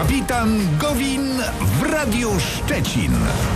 Kapitan Gowin w Radiu Szczecin.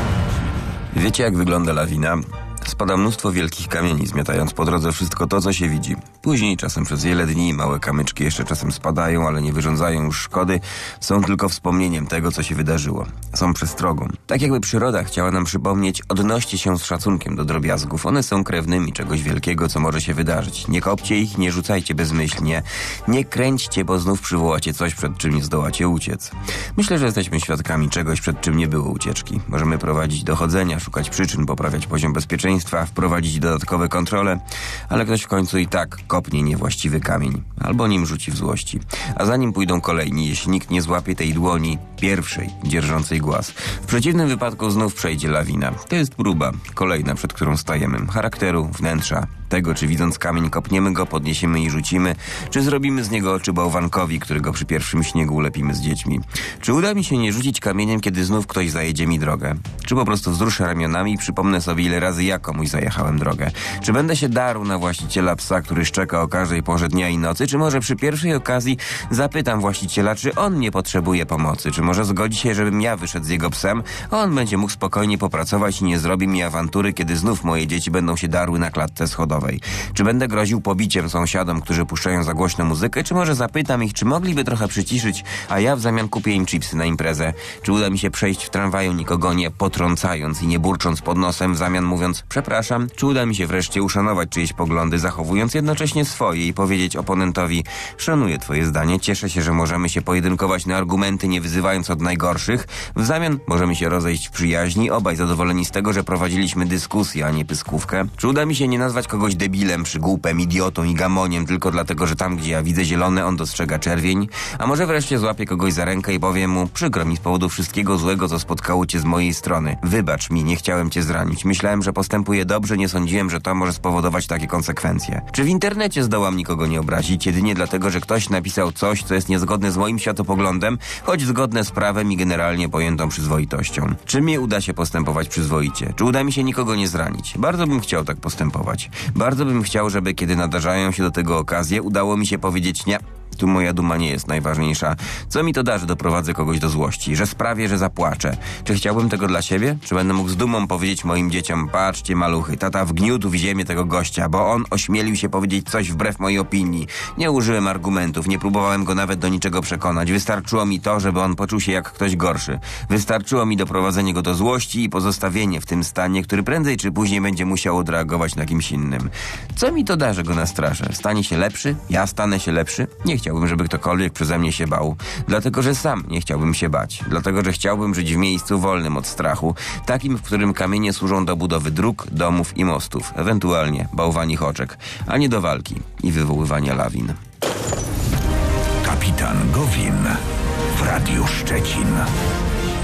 Wiecie, jak wygląda lawina? Spada mnóstwo wielkich kamieni, zmiatając po drodze wszystko to, co się widzi. Później, czasem przez wiele dni, małe kamyczki jeszcze czasem spadają, ale nie wyrządzają już szkody. Są tylko wspomnieniem tego, co się wydarzyło. Są przestrogą. Tak jakby przyroda chciała nam przypomnieć, odnoście się z szacunkiem do drobiazgów. One są krewnymi czegoś wielkiego, co może się wydarzyć. Nie kopcie ich, nie rzucajcie bezmyślnie. Nie kręćcie, bo znów przywołacie coś, przed czym nie zdołacie uciec. Myślę, że jesteśmy świadkami czegoś, przed czym nie było ucieczki. Możemy prowadzić dochodzenia, szukać przyczyn, poprawiać poziom bezpieczeństwa, wprowadzić dodatkowe kontrole, ale ktoś w końcu i tak kopnie niewłaściwy kamień, albo nim rzuci w złości. A za nim pójdą kolejni, jeśli nikt nie złapie tej dłoni pierwszej, dzierżącej głaz. W przeciwnym wypadku znów przejdzie lawina. To jest próba, kolejna, przed którą stajemy. Charakteru, wnętrza, tego, czy widząc kamień kopniemy go, podniesiemy i rzucimy, czy zrobimy z niego oczy bałwankowi, którego przy pierwszym śniegu ulepimy z dziećmi. Czy uda mi się nie rzucić kamieniem, kiedy znów ktoś zajedzie mi drogę? Czy po prostu wzruszę ramionami i przypomnę sobie, ile razy ja komuś zajechałem drogę? Czy będę się darł na właściciela psa, który szczeka o każdej porze dnia i nocy? Czy może przy pierwszej okazji zapytam właściciela, czy on nie potrzebuje pomocy? Czy może zgodzi się, żebym ja wyszedł z jego psem, a on będzie mógł spokojnie popracować i nie zrobi mi awantury, kiedy znów moje dzieci będą się darły na klatce schodowej? Czy będę groził pobiciem sąsiadom, którzy puszczają za głośno muzykę? Czy może zapytam ich, czy mogliby trochę przyciszyć, a ja w zamian kupię im chipsy na imprezę? Czy uda mi się przejść w tramwaju nikogo nie potrącając i nie burcząc pod nosem, w zamian mówiąc przepraszam? Czy uda mi się wreszcie uszanować czyjeś poglądy, zachowując jednocześnie swoje i powiedzieć oponentowi szanuję twoje zdanie, cieszę się, że możemy się pojedynkować na argumenty, nie wyzywając od najgorszych. W zamian możemy się rozejść w przyjaźni, obaj zadowoleni z tego, że prowadziliśmy dyskusję, a nie pyskówkę. Czy uda mi się nie nazwać kogoś debilem, przygłupem, idiotą i gamoniem tylko dlatego, że tam, gdzie ja widzę zielone, on dostrzega czerwień? A może wreszcie złapię kogoś za rękę i powiem mu przykro mi z powodu wszystkiego złego, co spotkało cię z mojej strony. Wybacz mi, nie chciałem cię zranić. Myślałem, że postępuję dobrze, nie sądziłem, że to może spowodować takie konsekwencje. Czy w internecie zdołam nikogo nie obrazić, jedynie dlatego, że ktoś napisał coś, co jest niezgodne z moim światopoglądem, choć zgodne z prawem i generalnie pojętą przyzwoitością? Czy mi uda się postępować przyzwoicie? Czy uda mi się nikogo nie zranić? Bardzo bym chciał tak postępować. Bardzo bym chciał, żeby kiedy nadarzają się do tego okazje, udało mi się powiedzieć nie. Tu moja duma nie jest najważniejsza. Co mi to da, że doprowadzę kogoś do złości? Że sprawię, że zapłaczę? Czy chciałbym tego dla siebie? Czy będę mógł z dumą powiedzieć moim dzieciom patrzcie maluchy, tata wgniótł w ziemię tego gościa, bo on ośmielił się powiedzieć coś wbrew mojej opinii. Nie użyłem argumentów, nie próbowałem go nawet do niczego przekonać. Wystarczyło mi to, żeby on poczuł się jak ktoś gorszy. Wystarczyło mi doprowadzenie go do złości i pozostawienie w tym stanie, który prędzej czy później będzie musiał odreagować na kimś innym. Co mi to da, że go nastraszę? Stanie się lepszy? Ja stanę się lepszy? Nie chciałbym, żeby ktokolwiek przeze mnie się bał. Dlatego, że sam nie chciałbym się bać. Dlatego, że chciałbym żyć w miejscu wolnym od strachu. Takim, w którym kamienie służą do budowy dróg, domów i mostów. Ewentualnie bałwanich oczek. A nie do walki i wywoływania lawin. Kapitan Gowin w Radiu Szczecin.